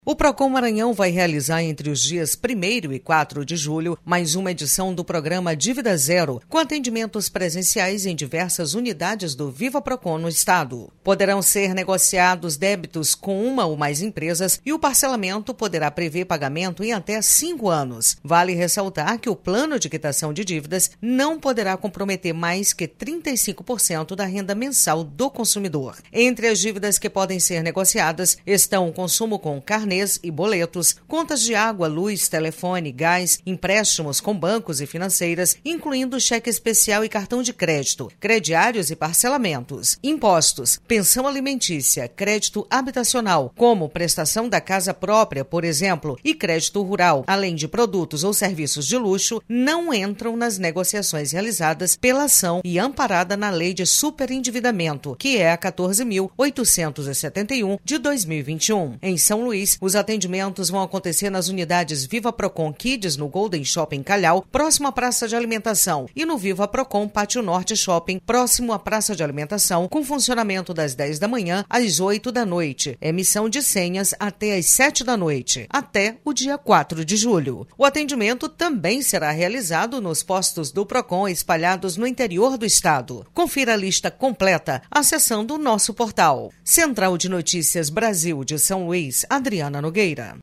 O Procon Maranhão vai realizar entre os dias 1º e 4 de julho mais uma edição do programa Dívida Zero, com atendimentos presenciais em diversas unidades do Viva Procon no estado. Poderão ser negociados débitos com uma ou mais empresas e o parcelamento poderá prever pagamento em até 5 anos. Vale ressaltar que o plano de quitação de dívidas não poderá comprometer mais que 35% da renda mensal do consumidor. Entre as dívidas que podem ser negociadas estão o consumo com carnês e boletos, contas de água, luz, telefone, gás, empréstimos com bancos e financeiras, incluindo cheque especial e cartão de crédito, crediários e parcelamentos, impostos, pensão alimentícia, crédito habitacional, como prestação da casa própria, por exemplo, e crédito rural, além de produtos ou serviços de luxo, não entram nas negociações realizadas pela ação e amparada na Lei de Superendividamento, que é a 14.871 de 2021. Em São Luís, os atendimentos vão acontecer nas unidades Viva Procon Kids no Golden Shopping Calhau, próximo à Praça de Alimentação, e no Viva Procon Pátio Norte Shopping, próximo à Praça de Alimentação, com funcionamento das 10 da manhã às 8 da noite. Emissão de senhas até às 7 da noite, até o dia 4 de julho. O atendimento também será realizado nos postos do Procon espalhados no interior do estado. Confira a lista completa acessando o nosso portal. Central de Notícias Brasil de São Luís, Adriana Nogueira.